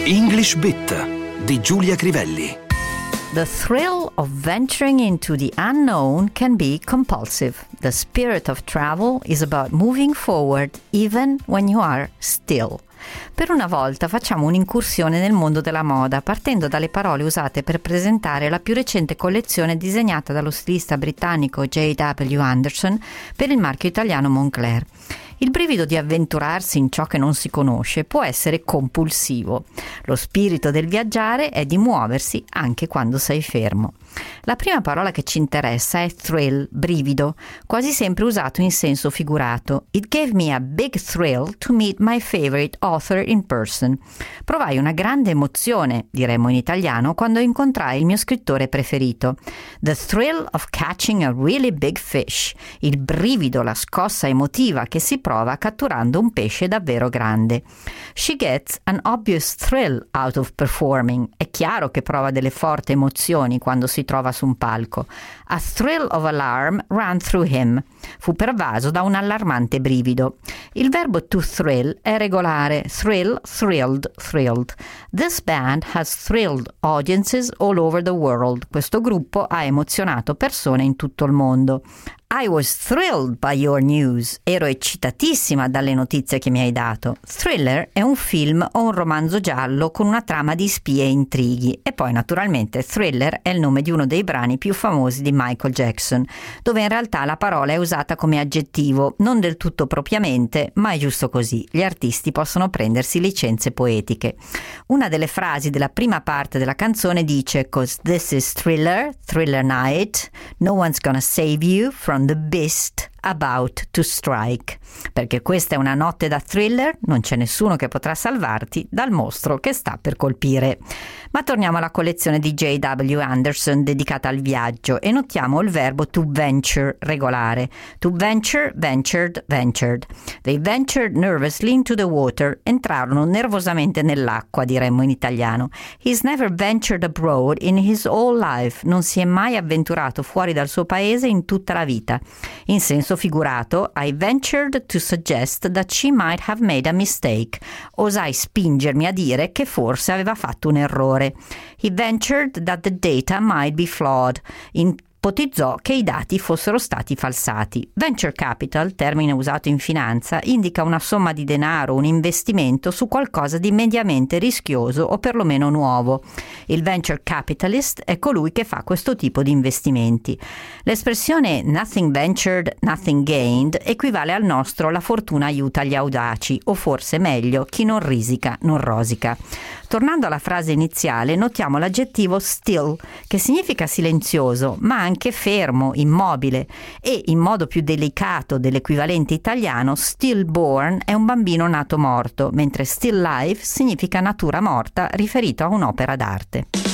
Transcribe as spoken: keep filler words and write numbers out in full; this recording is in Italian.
English Bit di Giulia Crivelli. The thrill of venturing into the unknown can be compulsive. The spirit of travel is about moving forward even when you are still. Per una volta facciamo un'incursione nel mondo della moda, partendo dalle parole usate per presentare la più recente collezione disegnata dallo stilista britannico J W Anderson per il marchio italiano Moncler. Il brivido di avventurarsi in ciò che non si conosce può essere compulsivo. Lo spirito del viaggiare è di muoversi anche quando sei fermo. La prima parola che ci interessa è thrill, brivido, quasi sempre usato in senso figurato. It gave me a big thrill to meet my favorite author in person. Provai una grande emozione, diremmo in italiano, quando incontrai il mio scrittore preferito. The thrill of catching a really big fish. Il brivido, la scossa emotiva che si prova catturando un pesce davvero grande. She gets an obvious thrill out of performing. È chiaro che prova delle forti emozioni quando si trova su un palco. A thrill of alarm ran through him. Fu pervaso da un allarmante brivido. Il verbo to thrill è regolare. Thrill, thrilled, thrilled. This band has thrilled audiences all over the world. Questo gruppo ha emozionato persone in tutto il mondo. I was thrilled by your news. Ero eccitatissima dalle notizie che mi hai dato. Thriller è un film o un romanzo giallo con una trama di spie e intrighi. E poi naturalmente Thriller è il nome di uno dei brani più famosi di Michael Jackson, dove in realtà la parola è usata come aggettivo, non del tutto propriamente, ma è giusto così. Gli artisti possono prendersi licenze poetiche. Una delle frasi della prima parte della canzone dice "'Cause this is Thriller, Thriller night, no one's gonna save you from the beast about to strike", perché questa è una notte da thriller, non c'è nessuno che potrà salvarti dal mostro che sta per colpire. Ma torniamo alla collezione di J W Anderson dedicata al viaggio e notiamo il verbo to venture regolare. To venture, ventured, ventured. They ventured nervously into the water. Entrarono nervosamente nell'acqua, diremmo in italiano. He's never ventured abroad in his whole life. Non si è mai avventurato fuori dal suo paese in tutta la vita. In senso figurato, I ventured to suggest that she might have made a mistake. Osai spingermi a dire che forse aveva fatto un errore. He ventured that the data might be flawed. Ipotizzò che i dati fossero stati falsati. Venture capital, termine usato in finanza, indica una somma di denaro, un investimento su qualcosa di mediamente rischioso o perlomeno nuovo. Il venture capitalist è colui che fa questo tipo di investimenti. L'espressione nothing ventured, nothing gained equivale al nostro la fortuna aiuta gli audaci, o forse meglio, chi non risica non rosica. Tornando alla frase iniziale, notiamo l'aggettivo still, che significa silenzioso, ma anche fermo, immobile, e in modo più delicato dell'equivalente italiano, stillborn è un bambino nato morto, mentre still life significa natura morta riferito a un'opera d'arte.